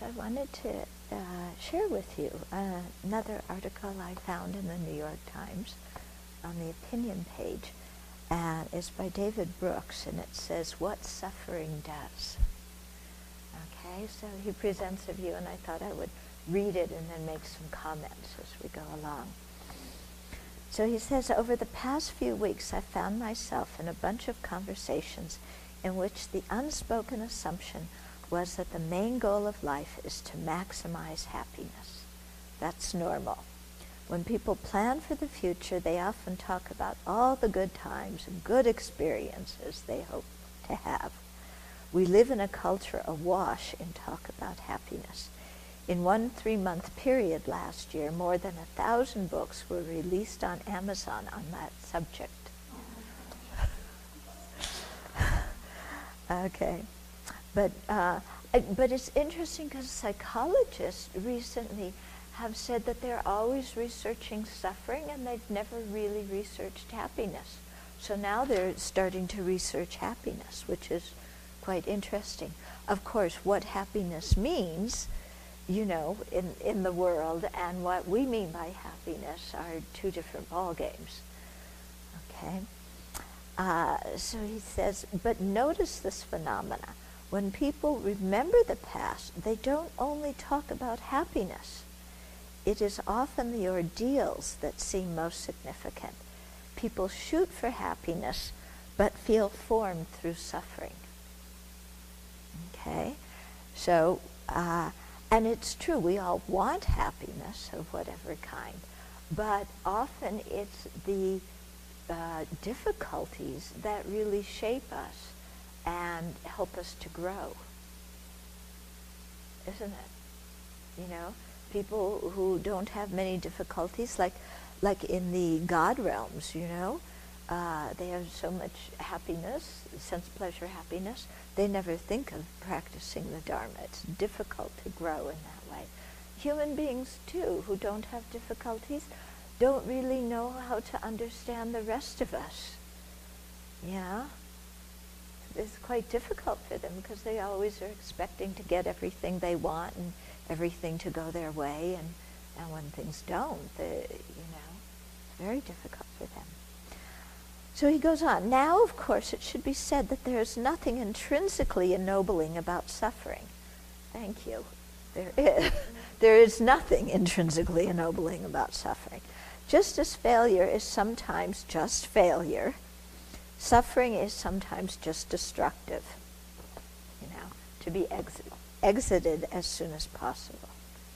I wanted to share with you another article I found in the New York Times on the opinion page, and it's by David Brooks, and it says, "What Suffering Does." Okay, so he presents a view, and I thought I would read it and then make some comments as we go along. So he says, "Over the past few weeks, I found myself in a bunch of conversations in which the unspoken assumption was that the main goal of life is to maximize happiness. That's normal. When people plan for the future, they often talk about all the good times and good experiences they hope to have. We live in a culture awash in talk about happiness. In one 3-month period last year, more than 1,000 books were released on Amazon on that subject." Okay. But it's interesting because psychologists recently have said that they're always researching suffering and they've never really researched happiness. So now they're starting to research happiness, which is quite interesting. Of course, what happiness means, in the world, and what we mean by happiness are two different ball games. Okay? So he says, but notice this phenomena. When people remember the past, they don't only talk about happiness. It is often the ordeals that seem most significant. People shoot for happiness, but feel formed through suffering. Okay? So, and it's true, we all want happiness of whatever kind, but often it's the difficulties that really shape us and help us to grow, isn't it? People who don't have many difficulties, like in the God realms, they have so much happiness, sense, pleasure, happiness. They never think of practicing the Dharma. It's difficult to grow in that way. Human beings, too, who don't have difficulties, don't really know how to understand the rest of us. Yeah? It's quite difficult for them because they always are expecting to get everything they want and everything to go their way, and when things don't, it's very difficult for them. So he goes on, now, of course, it should be said that there is nothing intrinsically ennobling about suffering. Thank you. There is. There is nothing intrinsically ennobling about suffering. Just as failure is sometimes just failure, suffering is sometimes just destructive, to be exited as soon as possible.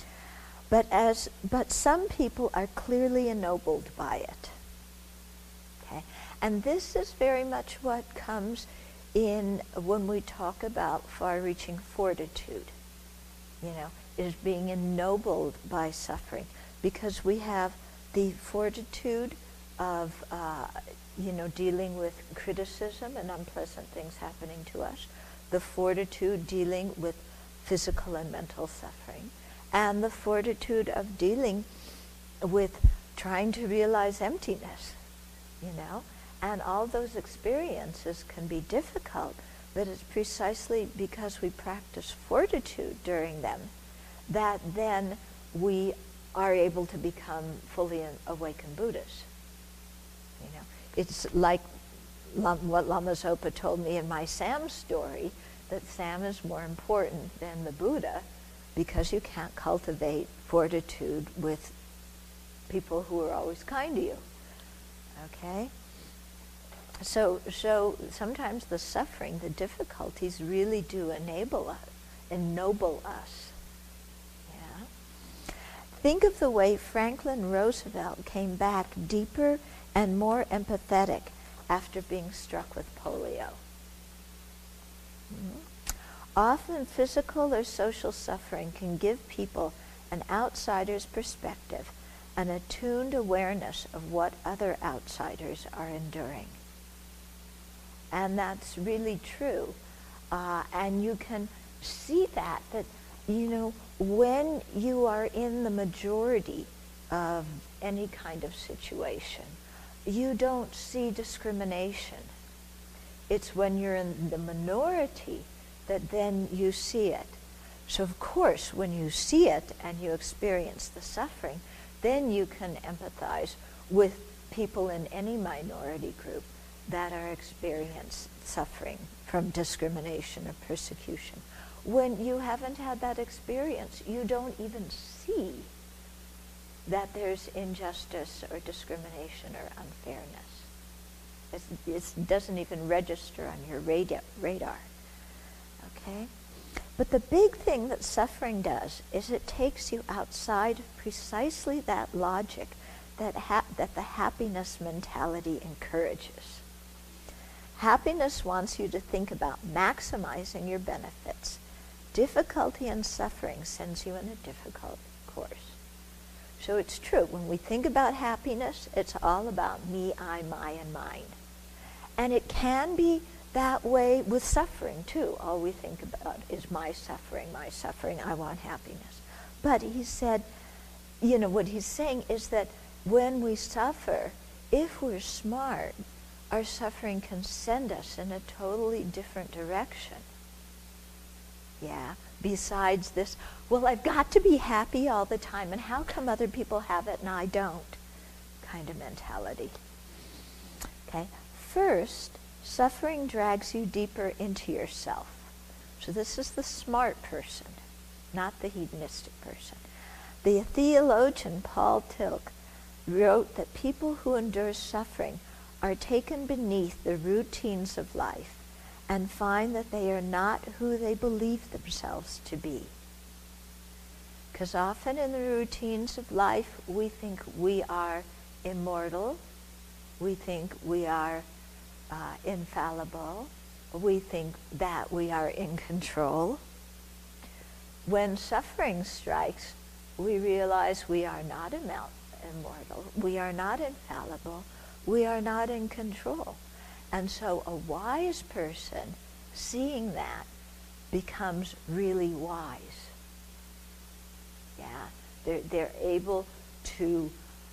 But some people are clearly ennobled by it. Okay? And this is very much what comes in when we talk about far-reaching fortitude, is being ennobled by suffering, because we have the fortitude of dealing with criticism and unpleasant things happening to us, the fortitude dealing with physical and mental suffering, and the fortitude of dealing with trying to realize emptiness, and all those experiences can be difficult, but it's precisely because we practice fortitude during them that then we are able to become fully awakened Buddhas. It's like what Lama Zopa told me in my Sam story, that Sam is more important than the Buddha because you can't cultivate fortitude with people who are always kind to you. Okay? So sometimes the suffering, the difficulties really do ennoble us. Yeah? Think of the way Franklin Roosevelt came back deeper and more empathetic after being struck with polio. Mm-hmm. Often physical or social suffering can give people an outsider's perspective, an attuned awareness of what other outsiders are enduring. And that's really true. And you can see that when you are in the majority of any kind of situation, you don't see discrimination. It's when you're in the minority that then you see it. So of course, when you see it and you experience the suffering, then you can empathize with people in any minority group that are experiencing suffering from discrimination or persecution. When you haven't had that experience, you don't even see that there's injustice or discrimination or unfairness. It doesn't even register on your radar. Okay? But the big thing that suffering does is it takes you outside of precisely that logic that the happiness mentality encourages. Happiness wants you to think about maximizing your benefits. Difficulty and suffering sends you in a difficult course. So it's true, when we think about happiness, it's all about me, I, my, and mine. And it can be that way with suffering too. All we think about is my suffering, I want happiness. But he said, what he's saying is that when we suffer, if we're smart, our suffering can send us in a totally different direction. Yeah, besides this, well, I've got to be happy all the time, and how come other people have it and I don't? Kind of mentality. Okay, first, suffering drags you deeper into yourself. So this is the smart person, not the hedonistic person. The theologian Paul Tillich wrote that people who endure suffering are taken beneath the routines of life and find that they are not who they believe themselves to be. Because often in the routines of life, we think we are immortal, we think we are infallible, we think that we are in control. When suffering strikes, we realize we are not immortal, we are not infallible, we are not in control. And so a wise person, seeing that, becomes really wise. Yeah, they're able to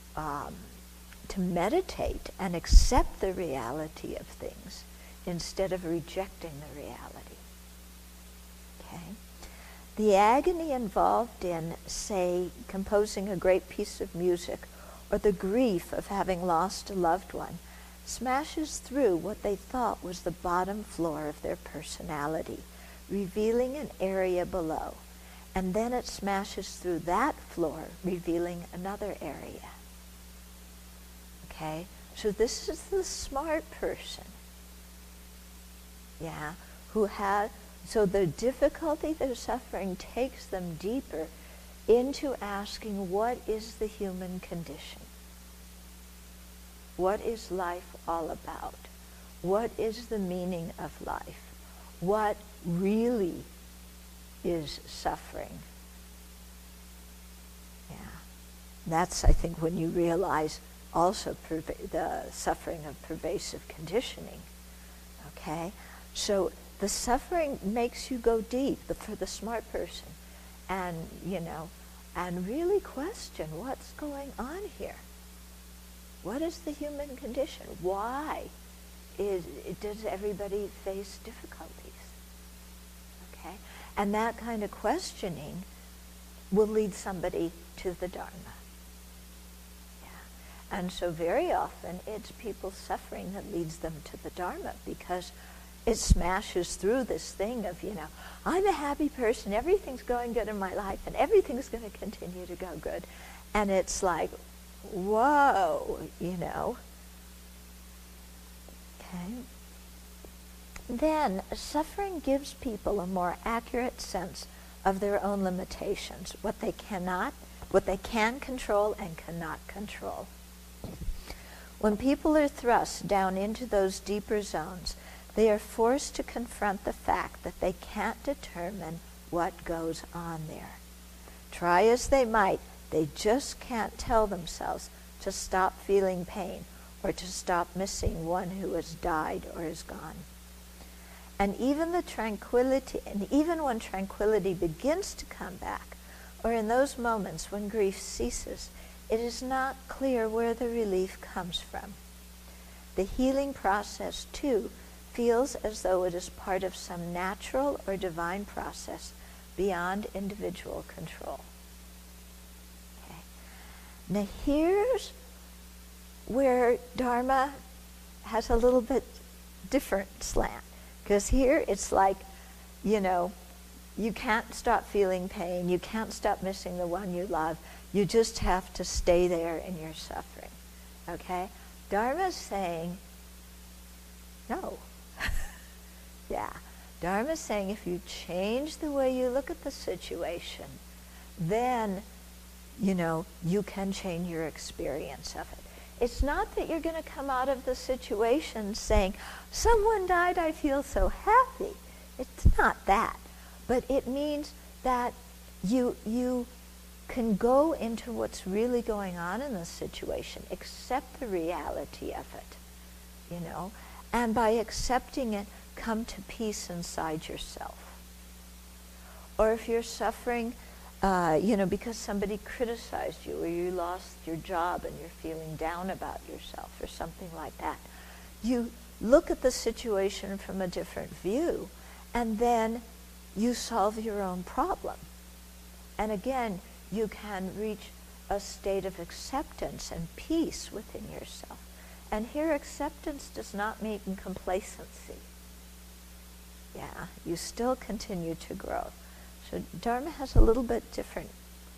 meditate and accept the reality of things instead of rejecting the reality. Okay? The agony involved in, say, composing a great piece of music, or the grief of having lost a loved one, smashes through what they thought was the bottom floor of their personality, revealing an area below. And then it smashes through that floor, revealing another area. Okay? So this is the smart person. Yeah? So the difficulty they're suffering takes them deeper into asking, what is the human condition? What is life all about? What is the meaning of life? What really is suffering? Yeah. That's, I think, when you realize also the suffering of pervasive conditioning. Okay? So the suffering makes you go deep for the smart person and, and really question what's going on here. What is the human condition? Why does everybody face difficulties? Okay? And that kind of questioning will lead somebody to the Dharma. Yeah. And so very often it's people's suffering that leads them to the Dharma, because it smashes through this thing of, I'm a happy person, everything's going good in my life, and everything's going to continue to go good. And it's like, whoa, Okay. Then suffering gives people a more accurate sense of their own limitations, what they can control and cannot control. When people are thrust down into those deeper zones, they are forced to confront the fact that they can't determine what goes on there. Try as they might, they just can't tell themselves to stop feeling pain or to stop missing one who has died or is gone. And even when tranquility begins to come back, or in those moments when grief ceases, it is not clear where the relief comes from. The healing process, too, feels as though it is part of some natural or divine process beyond individual control. Okay. Now here's where Dharma has a little bit different slant. Because here it's like, you can't stop feeling pain. You can't stop missing the one you love. You just have to stay there in your suffering. Okay? Dharma's saying, no. Yeah. Dharma's saying if you change the way you look at the situation, then, you can change your experience of it. It's not that you're going to come out of the situation saying, someone died, I feel so happy. It's not that. But it means that you can go into what's really going on in the situation, accept the reality of it, and by accepting it, come to peace inside yourself. Or if you're suffering, because somebody criticized you, or you lost your job and you're feeling down about yourself, or something like that, you look at the situation from a different view, and then you solve your own problem. And again, you can reach a state of acceptance and peace within yourself. And here acceptance does not mean complacency. Yeah, you still continue to grow. So Dharma has a little bit different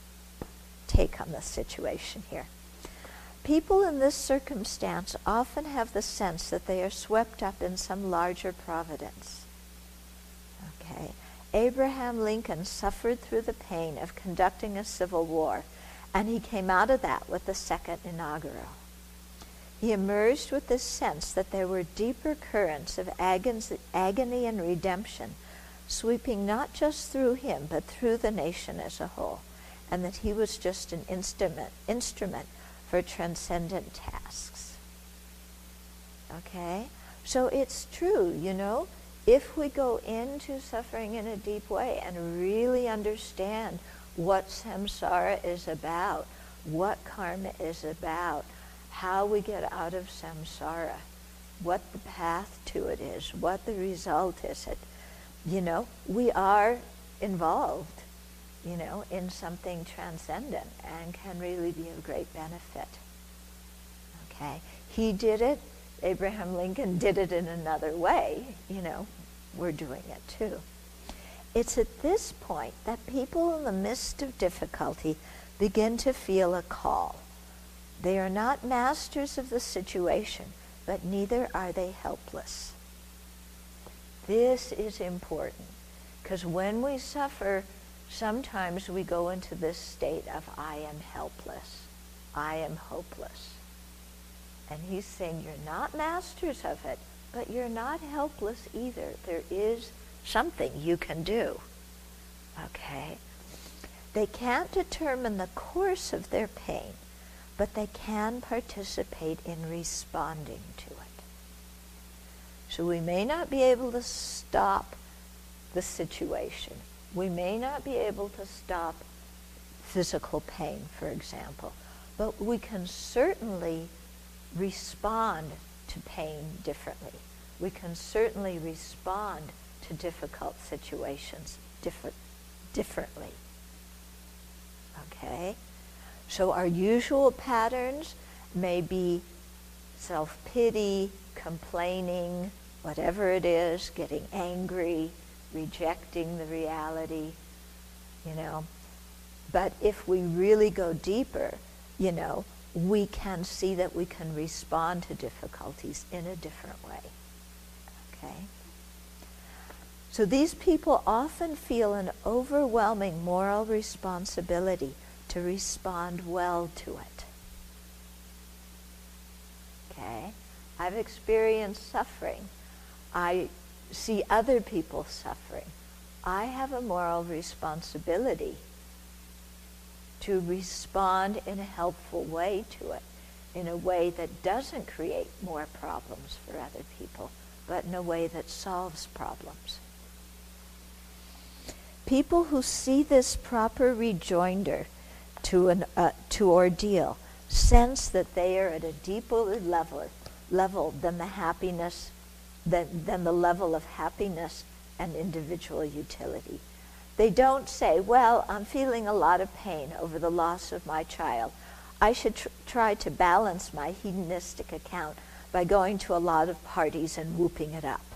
take on the situation here. People in this circumstance often have the sense that they are swept up in some larger providence. Okay. Abraham Lincoln suffered through the pain of conducting a civil war, and he came out of that with the second inaugural. He emerged with this sense that there were deeper currents of agony and redemption sweeping not just through him, but through the nation as a whole, and that he was just an instrument for transcendent tasks. Okay? So it's true, if we go into suffering in a deep way and really understand what samsara is about, what karma is about, how we get out of samsara, what the path to it is, what the result is, we are involved, in something transcendent and can really be of great benefit. Okay? He did it. Abraham Lincoln did it in another way. We're doing it too. It's at this point that people in the midst of difficulty begin to feel a call. They are not masters of the situation, but neither are they helpless. This is important, because when we suffer, sometimes we go into this state of, I am helpless, I am hopeless. And he's saying, you're not masters of it, but you're not helpless either. There is something you can do. Okay? They can't determine the course of their pain, but they can participate in responding to it. So we may not be able to stop the situation. We may not be able to stop physical pain, for example, but we can certainly respond to pain differently. We can certainly respond to difficult situations differently. Okay? So our usual patterns may be self-pity, complaining, whatever it is, getting angry, rejecting the reality, But if we really go deeper, we can see that we can respond to difficulties in a different way. Okay? So these people often feel an overwhelming moral responsibility to respond well to it. Okay? I've experienced suffering. I see other people suffering. I have a moral responsibility to respond in a helpful way to it, in a way that doesn't create more problems for other people, but in a way that solves problems. People who see this proper rejoinder to ordeal sense that they are at a deeper level than the happiness, than the level of happiness and individual utility. They don't say, well, I'm feeling a lot of pain over the loss of my child. I should try to balance my hedonistic account by going to a lot of parties and whooping it up.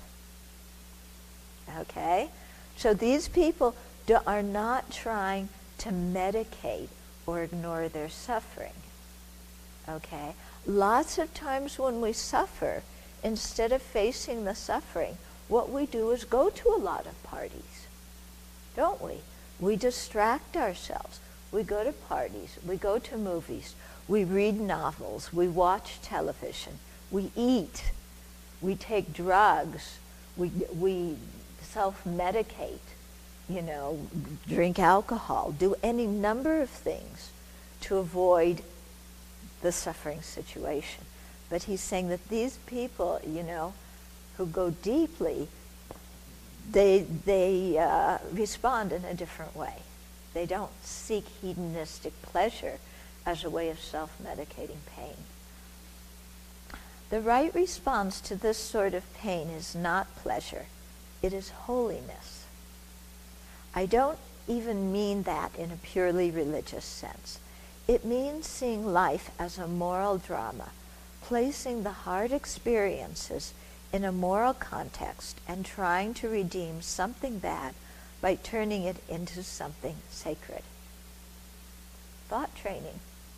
Okay? So these people are not trying to medicate or ignore their suffering. Okay? Lots of times when we suffer, instead of facing the suffering, what we do is go to a lot of parties, don't we? We distract ourselves. We go to parties, we go to movies, we read novels, we watch television, we eat, we take drugs, we self-medicate, drink alcohol, do any number of things to avoid the suffering situation. But he's saying that these people, who go deeply, they respond in a different way. They don't seek hedonistic pleasure as a way of self-medicating pain. The right response to this sort of pain is not pleasure. It is holiness. I don't even mean that in a purely religious sense. It means seeing life as a moral drama, placing the hard experiences in a moral context and trying to redeem something bad by turning it into something sacred. Thought training.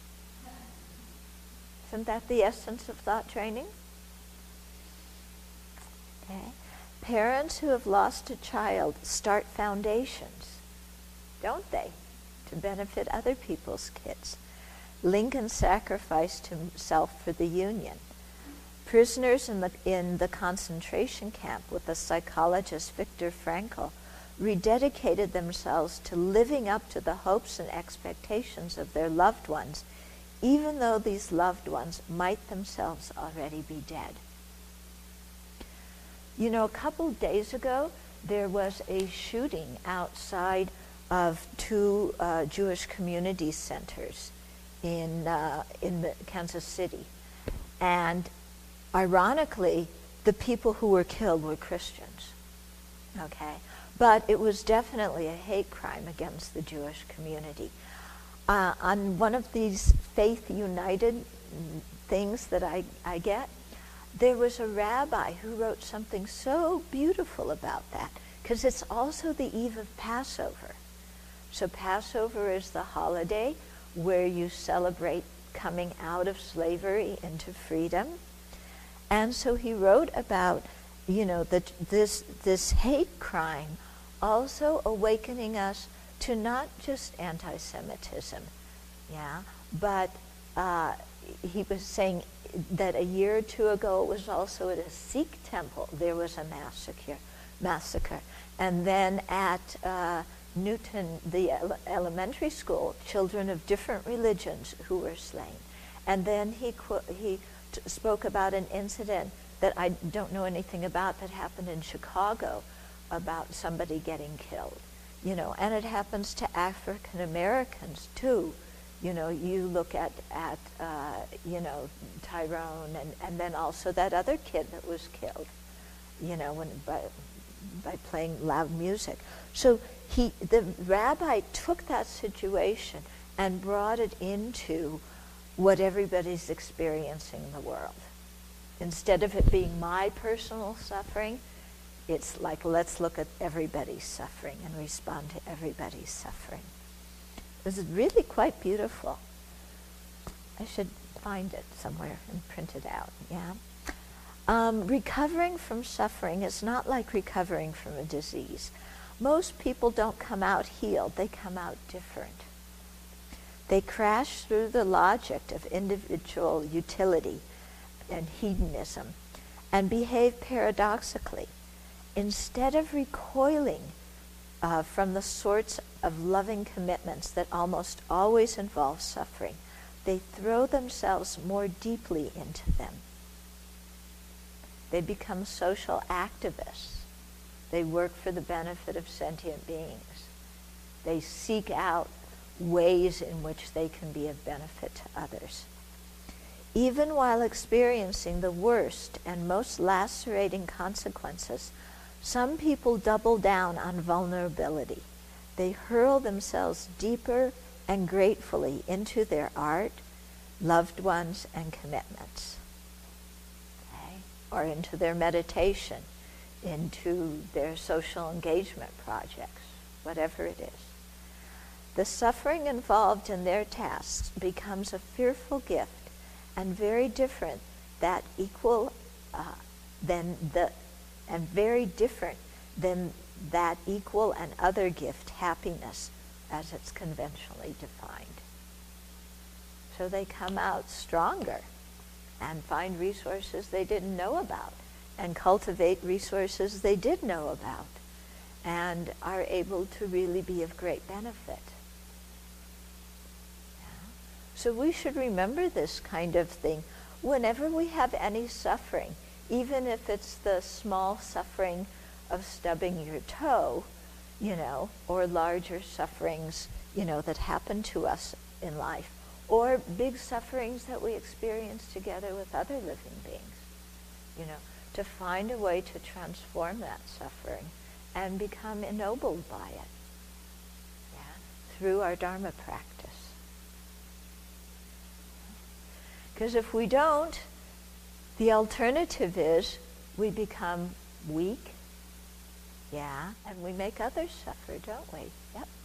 Isn't that the essence of thought training? Okay. Parents who have lost a child start foundations, don't they, to benefit other people's kids. Lincoln sacrificed himself for the Union. Prisoners in the concentration camp with the psychologist Viktor Frankl rededicated themselves to living up to the hopes and expectations of their loved ones, even though these loved ones might themselves already be dead. A couple days ago, there was a shooting outside of two Jewish community centers in Kansas City. And ironically, the people who were killed were Christians. Okay? But it was definitely a hate crime against the Jewish community. On one of these Faith United things that I get, there was a rabbi who wrote something so beautiful about that, because it's also the eve of Passover. So Passover is the holiday where you celebrate coming out of slavery into freedom. And so he wrote about, this hate crime also awakening us to not just anti-Semitism, but he was saying that a year or two ago it was also at a Sikh temple there was a massacre. And then at Newton, the elementary school, children of different religions who were slain. And then he spoke about an incident that I don't know anything about that happened in Chicago about somebody getting killed. And it happens to African Americans too. You look at Tyrone and then also that other kid that was killed, by playing loud music. So the rabbi took that situation and brought it into what everybody's experiencing in the world. Instead of it being my personal suffering, it's like, let's look at everybody's suffering and respond to everybody's suffering. This is really quite beautiful. I should find it somewhere and print it out, recovering from suffering is not like recovering from a disease. Most people don't come out healed, they come out different. They crash through the logic of individual utility and hedonism and behave paradoxically. Instead of recoiling from the sorts of loving commitments that almost always involve suffering, they throw themselves more deeply into them. They become social activists. They work for the benefit of sentient beings. They seek out ways in which they can be of benefit to others. Even while experiencing the worst and most lacerating consequences, some people double down on vulnerability They hurl themselves deeper and gratefully into their art, loved ones, and commitments. Okay? Or into their meditation, into their social engagement projects, whatever it is. The suffering involved in their tasks becomes a fearful gift and very different than that equal and other gift, happiness, as it's conventionally defined. So they come out stronger and find resources they didn't know about and cultivate resources they did know about and are able to really be of great benefit. Yeah. So we should remember this kind of thing whenever we have any suffering, even if it's the small suffering of stubbing your toe, or larger sufferings, that happen to us in life, or big sufferings that we experience together with other living beings, to find a way to transform that suffering and become ennobled by it, through our Dharma practice. Because if we don't, the alternative is we become weak, and we make others suffer, don't we? Yep.